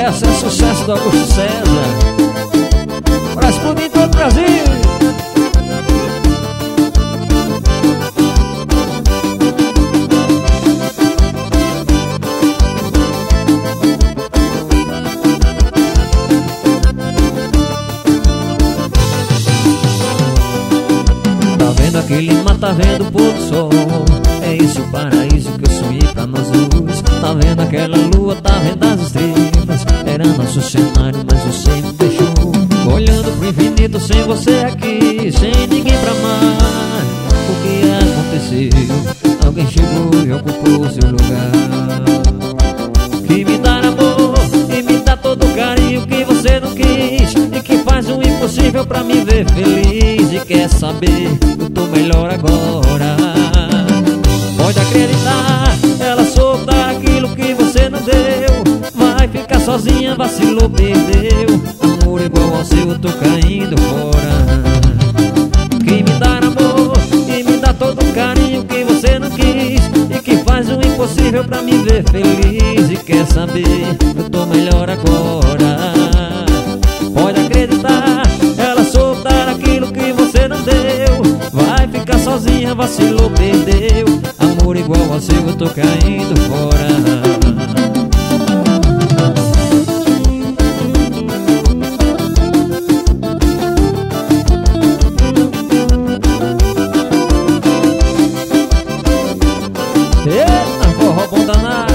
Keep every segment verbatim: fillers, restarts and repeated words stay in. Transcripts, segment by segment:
Essa é sucesso do Augusto César. Pra explodir em todo o Brasil. Tá vendo aquele mar, tá vendo o pôr do sol. É esse o paraíso que eu sonhei pra nós dois. Tá vendo aquela lua, tá vendo as estrelas. Era nosso cenário, mas você me deixou. Olhando pro infinito sem você aqui, sem ninguém pra amar. O que aconteceu? Alguém chegou e ocupou seu lugar. Que me dá amor e me dá todo o carinho que você não quis, e que faz o impossível pra me ver feliz. E quer saber, eu tô melhor agora. Pode acreditar, ela soube dar aquilo que você não deu. Vai ficar sozinha, vacilou, perdeu. Amor igual ao seu, eu tô caindo fora. Que me dá amor e me dá todo o carinho que você não quis, e que faz o impossível pra me ver feliz. E quer saber, eu tô melhor agora. Pode acreditar, ela soube dar aquilo que você não deu. Vai ficar sozinha, vacilou, perdeu. Amor igual ao seu, eu tô caindo fora. Eita, forró bom danado.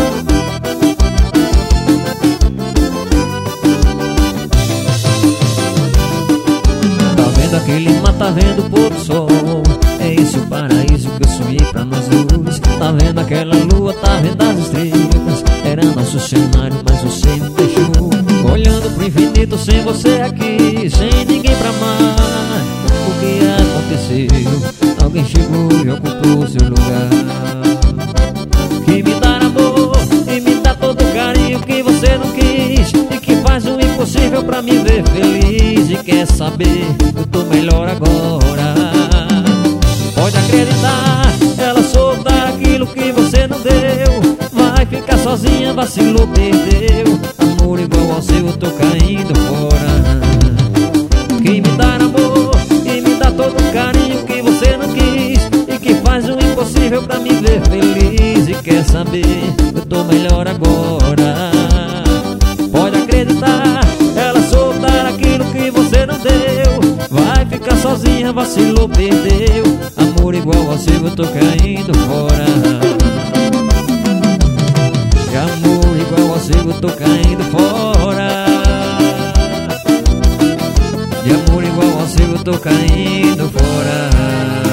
Tá vendo aquele mar, tá vendo o pôr do sol. É esse o paraíso que eu sonhei pra nós dois. Tá vendo aquela lua, tá vendo as estrelas. Era nosso cenário, mas você me deixou. Olhando pro infinito sem você aqui, sem ninguém pra amar. O que aconteceu? Alguém chegou e ocupou seu lugar. Que me dá amor e me dá todo o carinho que você não quis, e que faz o impossível pra me ver feliz. E quer saber, eu tô melhor agora. Pode acreditar, ela soube dar aquilo que você não deu. Vai ficar sozinha, vacilou, perdeu. Amor igual ao seu, eu tô caindo fora. Que me dá amor e me dá todo o carinho que você não quis, e que faz o impossível pra me ver feliz. E quer saber, eu tô melhor agora. Pode acreditar, ela soube dar aquilo que você não deu. Vai ficar sozinha, vacilou, perdeu. Amor igual ao seu, eu tô caindo fora. De amor igual ao seu, eu tô caindo fora. De amor igual ao seu, eu tô caindo fora.